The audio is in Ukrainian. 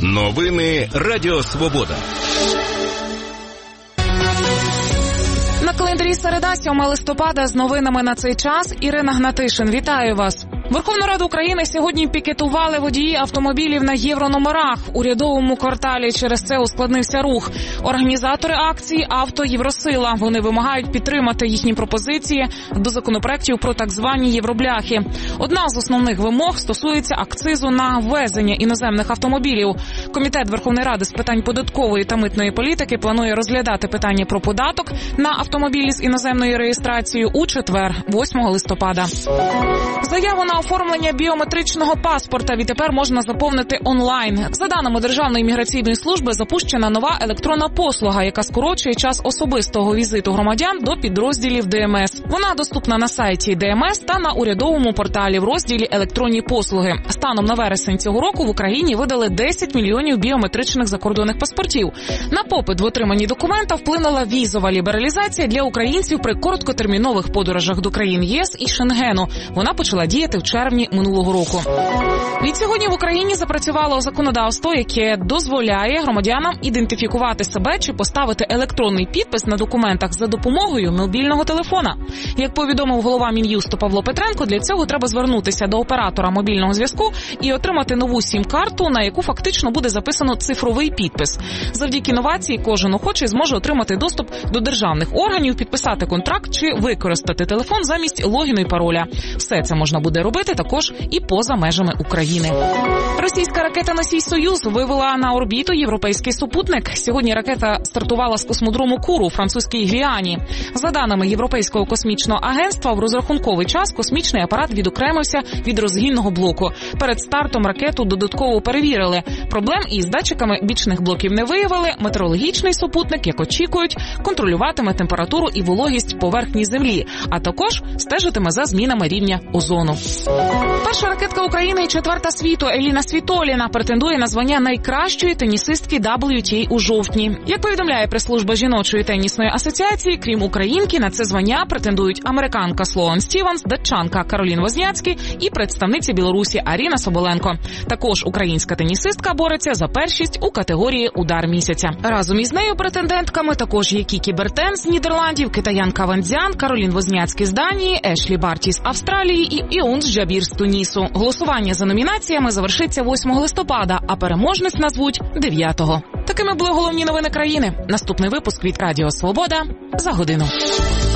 Новини Радіо Свобода. На календарі середа, 7 листопада, з новинами на цей час Ірина Гнатишин. Вітаю вас. Верховну Раду України сьогодні пікетували водії автомобілів на єврономерах. В урядовому кварталі через це ускладнився рух. Організатори акції «Авто Євросила». Вони вимагають підтримати їхні пропозиції до законопроектів про так звані євробляхи. Одна з основних вимог стосується акцизу на ввезення іноземних автомобілів. Комітет Верховної Ради з питань податкової та митної політики планує розглядати питання про податок на автомобілі з іноземною реєстрацією у четвер, 8 листопада. Заяву на оформлення біометричного паспорта відтепер можна заповнити онлайн. За даними Державної міграційної служби, запущена нова електронна послуга, яка скорочує час особистого візиту громадян до підрозділів ДМС. Вона доступна на сайті ДМС та на урядовому порталі в розділі «Електронні послуги». Станом на вересень цього року в Україні видали 10 мільйонів біометричних закордонних паспортів. На попит в отриманні документа вплинула візова лібералізація для українців при короткотермінових подорожах до країн ЄС і Шенгену. Вона почала діяти в червні минулого року. Відсьогодні в Україні запрацювало законодавство, яке дозволяє громадянам ідентифікувати себе чи поставити електронний підпис на документах за допомогою мобільного телефона. Як повідомив голова Мін'юсту Павло Петренко, для цього треба звернутися до оператора мобільного зв'язку і отримати нову сім-карту, на яку фактично буде записано цифровий підпис. Завдяки новації кожен охочий зможе отримати доступ до державних органів, підписати контракт чи використати телефон замість логіну і пароля. Все це можна буде робити також і поза межами України. Російська ракета-носій «Союз» вивела на орбіту європейський супутник. Сьогодні ракета стартувала з космодрому Куру у французькій Гвіані. За даними Європейського космічного агентства, в розрахунковий час космічний апарат відокремився від розгінного блоку. Перед стартом ракету додатково перевірили. Проблем із датчиками бічних блоків не виявили. Метеорологічний супутник, як очікують, контролюватиме температуру і вологість поверхні Землі, а також стежитиме за змінами рівня озону. Перша ракетка України і четверта світу Еліна Світоліна претендує на звання найкращої тенісистки WTA у жовтні. Як повідомляє прес-служба жіночої тенісної асоціації, крім українки, на це звання претендують американка Слоан Стівенс, датчанка Каролін Возняцькі і представниця Білорусі Аріна Соболенко. Також українська тенісистка бореться за першість у категорії «Удар місяця». Разом із нею претендентками також є Кікі Бертен з Нідерландів, китаянка Ван Цзян, Каролін Возняцькі з Данії, Ешлі Барті з Австралії і Іунс Джабір з Тунісу. Голосування за номінаціями завершиться 8 листопада, а переможниць назвуть 9-го. Такими були головні новини країни. Наступний випуск від Радіо Свобода за годину.